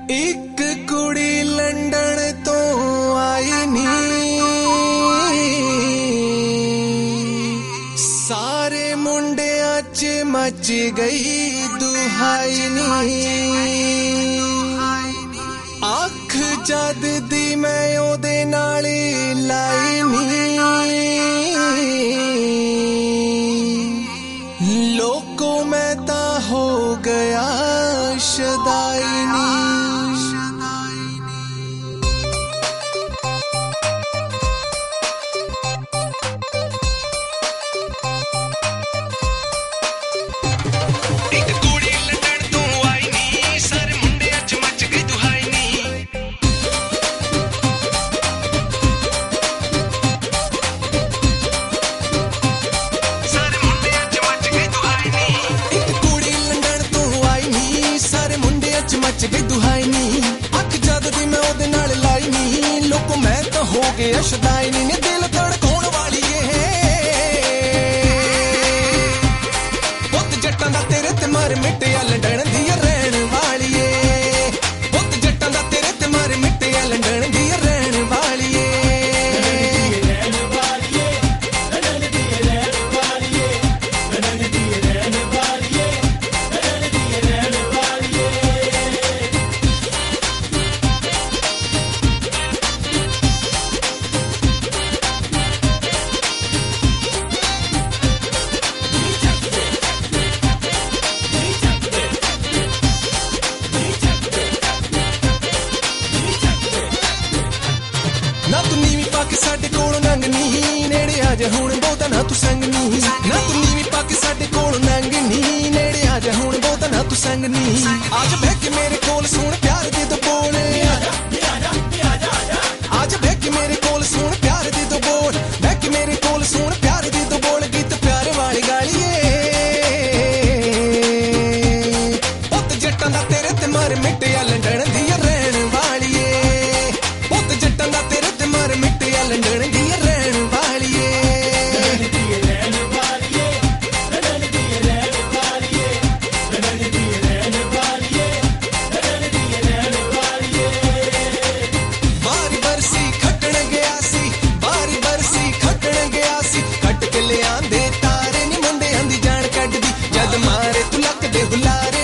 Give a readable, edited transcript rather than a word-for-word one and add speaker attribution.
Speaker 1: ਇੱਕ ਕੁੜੀ ਲੰਡਨ ਤੋਂ ਆਈ ਨੀ, ਸਾਰੇ ਮੁੰਡਿਆਂ 'ਚ ਮਚ ਗਈ ਦੁਹਾਈ ਨੀ। ਅੱਖ ਜਦ ਦੀ ਮੈਂ ਉਹਦੇ ਨਾਲ ਲਾਈ ਨੀ, ਲੋਕੋ ਮੈਂ ਤਾਂ ਹੋ ਗਿਆ ਸ਼ਦਾਈ ਨੀ। ਮਚ ਗਈ ਦੁਹਾਈ ਨੀ, ਅੱਖ ਜਦ ਦੀ ਮੈਂ ਉਹਦੇ ਨਾਲ ਲਾਈ ਨੀ, ਲੋਕੋ ਮੈਂ ਤਾਂ ਹੋ ਗਿਆ ਸ਼ਦਾਈ ਨੀ। ਦਿਲ ਧੜਕਾਉਣ ਵਾਲੀ ਪੁੱਤ ਜੱਟਾਂ ਦਾ ਤੇਰੇ ਤੇ ਮਰ ਮਿਟਿਆ ਲੰਡਨ ਦੀ ਰਹਿਣ ਵਾਲੀਏ, ਪੁੱਤ ਜੱਟਾਂ ਦਾ ਤੇਰੇ ਤੇ ਮਰ ਮਿਟਿਆ ਲੰਡਨ ਦੀ ਰਹਿਣ ਵਾਲੀਏ। ਨਾ ਤੂੰ ਨੀਵੀਂ ਪਾ ਕੇ ਸਾਡੇ ਕੋਲੋਂ ਨੰਗ ਨੀ, ਨੇੜੇ ਆ ਜਾ ਹੁਣ ਬਹੁਤਾ ਨਾ ਤੂੰ ਸੰਗ ਨੀ। ਨਾ ਤੂੰ ਨੀਵੀਂ ਪਾ ਕੇ ਸਾਡੇ ਕੋਲੋਂ ਨੰਗ ਨੀ, ਨੇੜੇ ਆ ਜਾ ਹੁਣ ਬਹੁਤਾ ਨਾ ਤੂੰ ਸੰਗ ਨੀ। ਆਜ ਬਹਿ ਕੇ ਮੇਰੇ ਕੋਲ ਸੁਣ ਪਿਆਰ ਦੇ ਦੋ ਬੋਲ, ਆਜ ਬਹਿ ਕੇ ਮੇਰੇ ਕੋਲ ਸੁਣ ਪਿਆਰ ਦੇ ਦੋ ਬੋਲ, ਬਹਿ ਕੇ ਮੇਰੇ ਕੋਲ ਸੁਣ ਪਿਆਰ ਦੇ ਦੋ ਬੋਲ, ਗੀਤ ਪਿਆਰ ਵਾਲੀ ਗਾਲੀਏ। ਪੁੱਤ ਜੱਟਾਂ ਦਾ ਤੇਰੇ ਤੇ ਮਰ ਮਿਟਿਆ ਲੰਡਨ ਦੀ ਰਹਿਣ ਵਾਲੀਏ, ਪੁੱਤ ਜੱਟਾਂ ਦਾ ਤੇਰੇ ਤੇ ਮਰ ਮਿਟਿਆ ਲੰਡਨ ਦੀ ਰਹਿਣ ਵਾਲੀਏ। ਬਾਰੀ ਬਰਸੀ ਖੱਟਣ ਗਿਆ ਸੀ, ਬਾਰੀ ਬਰਸੀ ਖੱਟਣ ਗਿਆ ਸੀ, ਖੱਟ ਕੇ ਲਿਆਂਦੇ ਤਾਰੇ ਨੀ ਮੁੰਡਿਆਂ ਦੀ ਜਾਨ ਕੱਢਦੀ, ਜਦ ਮਾਰੇ ਤੂੰ ਲੱਕ ਦੇ ਹੁਲਾਰੇ।